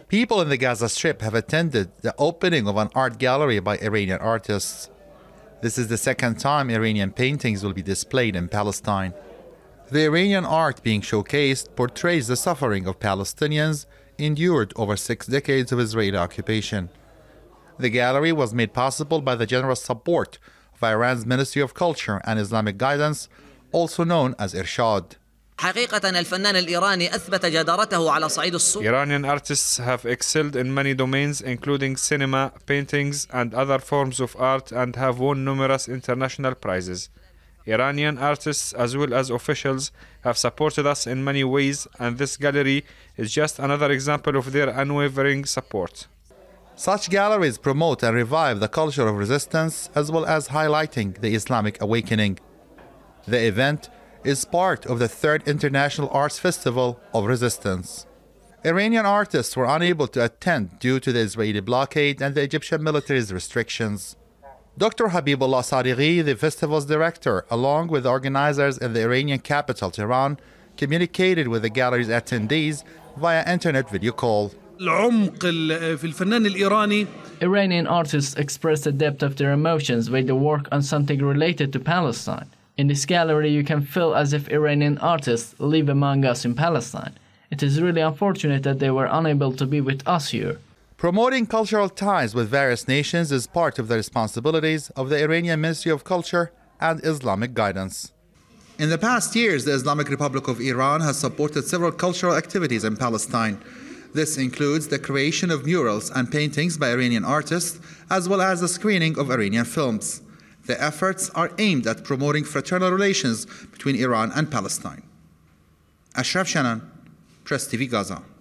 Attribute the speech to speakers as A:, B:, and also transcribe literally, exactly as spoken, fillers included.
A: People in the Gaza Strip have attended the opening of an art gallery by Iranian artists. This is the second time Iranian paintings will be displayed in Palestine. The Iranian art being showcased portrays the suffering of Palestinians endured over six decades of Israeli occupation. The gallery was made possible by the generous support of Iran's Ministry of Culture and Islamic Guidance, also known as Irshad.
B: Iranian artists have excelled in many domains, including cinema, paintings, and other forms of art, and have won numerous international prizes. Iranian artists, as well as officials, have supported us in many ways, and this gallery is just another example of their unwavering support.
A: Such galleries promote and revive the culture of resistance, as well as highlighting the Islamic awakening. The event is part of the third International Arts Festival of Resistance. Iranian artists were unable to attend due to the Israeli blockade and the Egyptian military's restrictions. Doctor Habibullah Sadighi, the festival's director, along with organizers in the Iranian capital, Tehran, communicated with the gallery's attendees via internet video call.
C: Iranian artists express the depth of their emotions with the work on something related to Palestine. In this gallery, you can feel as if Iranian artists live among us in Palestine. It is really unfortunate that they were unable to be with us here.
A: Promoting cultural ties with various nations is part of the responsibilities of the Iranian Ministry of Culture and Islamic Guidance. In the past years, the Islamic Republic of Iran has supported several cultural activities in Palestine. This includes the creation of murals and paintings by Iranian artists, as well as the screening of Iranian films. The efforts are aimed at promoting fraternal relations between Iran and Palestine. Ashraf Shanan, Press T V Gaza.